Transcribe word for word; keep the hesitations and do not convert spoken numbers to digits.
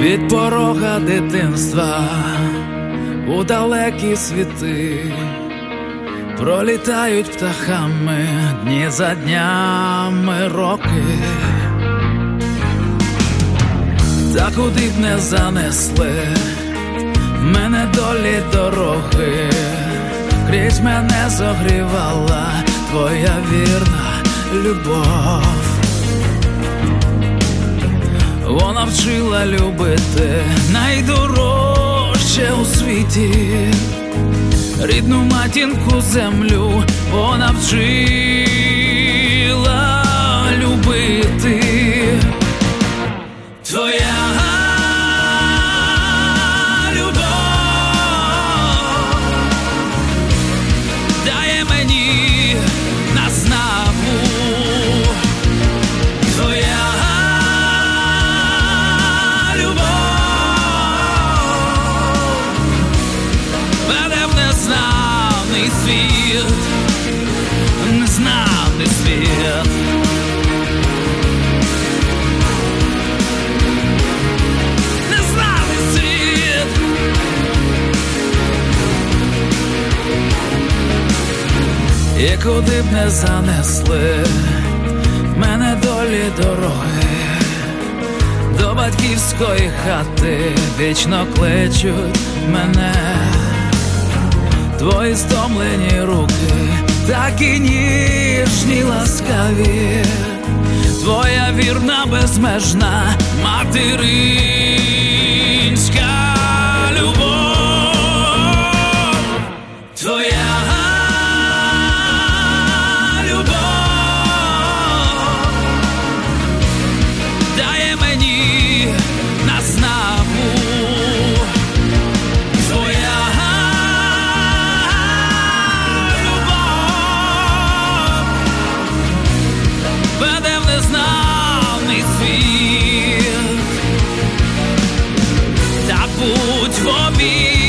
Від порога дитинства у далекі світи пролітають птахами дні за днями роки. Та куди б не занесли мене долі дороги, крізь мене зогрівала твоя вірна любов. Вона вчила любити найдорожче у світі, рідну матінку землю вона вчила любити. Твоя любов дає мені наснагу. Твоя любов веде в незнаний світ, незнаний світ. І куди б не занесли мене долі дороги, до батьківської хати вічно кличуть мене. Твої стомлені руки, такі ніжні, ласкаві, твоя вірна, безмежна материнська любов. Твоя будь в обіймах